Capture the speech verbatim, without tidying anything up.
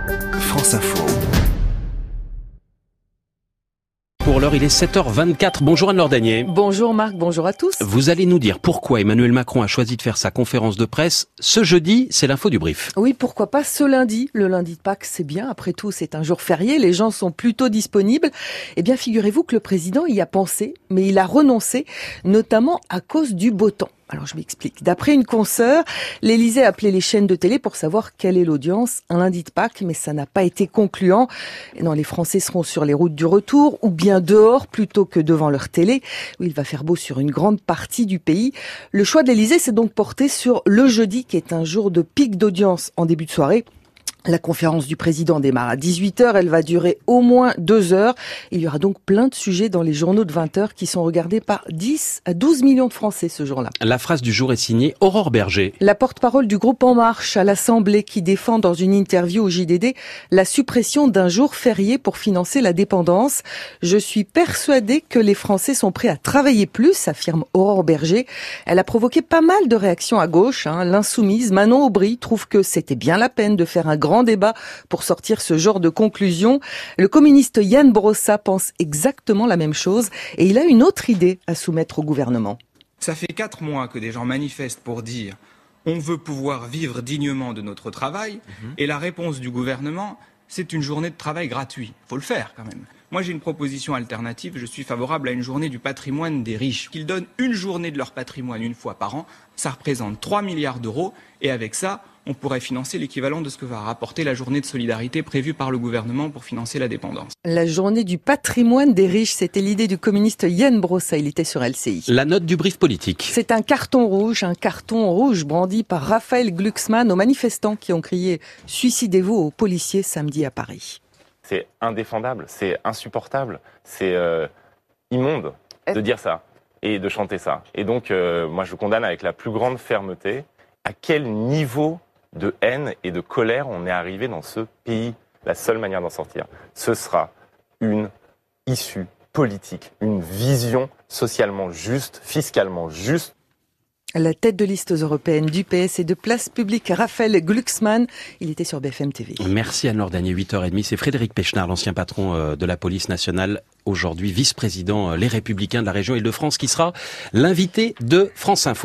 France Info. Pour l'heure, il est sept heures vingt-quatre. Bonjour Anne Lordanier. Bonjour Marc, bonjour à tous. Vous allez nous dire pourquoi Emmanuel Macron a choisi de faire sa conférence de presse ce jeudi. C'est l'info du brief. Oui, pourquoi pas ce lundi. Le lundi de Pâques, c'est bien. Après tout, c'est un jour férié. Les gens sont plutôt disponibles. Eh bien, figurez-vous que le président y a pensé, mais il a renoncé, notamment à cause du beau temps. Alors, je m'explique. D'après une consoeur, l'Élysée a appelé les chaînes de télé pour savoir quelle est l'audience un lundi de Pâques, mais ça n'a pas été concluant. Et non, les Français seront sur les routes du retour ou bien dehors plutôt que devant leur télé, où il va faire beau sur une grande partie du pays. Le choix de l'Élysée s'est donc porté sur le jeudi, qui est un jour de pic d'audience en début de soirée. La conférence du président démarre à dix-huit heures, elle va durer au moins deux heures. Il y aura donc plein de sujets dans les journaux de vingt heures qui sont regardés par dix à douze millions de Français ce jour-là. La phrase du jour est signée Aurore Berger. La porte-parole du groupe En Marche à l'Assemblée qui défend dans une interview au J D D la suppression d'un jour férié pour financer la dépendance. Je suis persuadée que les Français sont prêts à travailler plus, affirme Aurore Berger. Elle a provoqué pas mal de réactions à gauche. Hein. L'insoumise Manon Aubry trouve que c'était bien la peine de faire un grand débat pour sortir ce genre de conclusion. Le communiste Yann Brossa pense exactement la même chose et il a une autre idée à soumettre au gouvernement. Ça fait quatre mois que des gens manifestent pour dire on veut pouvoir vivre dignement de notre travail mmh. et la réponse du gouvernement c'est une journée de travail gratuit. Il faut le faire quand même. Moi j'ai une proposition alternative, je suis favorable à une journée du patrimoine des riches. Qu'ils donnent une journée de leur patrimoine une fois par an, ça représente trois milliards d'euros et avec ça on pourrait financer l'équivalent de ce que va rapporter la journée de solidarité prévue par le gouvernement pour financer la dépendance. La journée du patrimoine des riches, c'était l'idée du communiste Yann Brossa, il était sur L C I. La note du brief politique. C'est un carton rouge, un carton rouge brandi par Raphaël Glucksmann aux manifestants qui ont crié « Suicidez-vous » aux policiers samedi à Paris. C'est indéfendable, c'est insupportable, c'est euh, immonde de dire ça et de chanter ça. Et donc, euh, moi je condamne avec la plus grande fermeté à quel niveau de haine et de colère on est arrivé dans ce pays. La seule manière d'en sortir, ce sera une issue politique, une vision socialement juste, fiscalement juste. La tête de liste européenne du P S et de Place Publique, Raphaël Glucksmann, il était sur B F M T V. Merci Anne Lordanier, huit heures trente, c'est Frédéric Pechnard, l'ancien patron de la police nationale, aujourd'hui vice-président Les Républicains de la région Île-de-France, qui sera l'invité de France Info.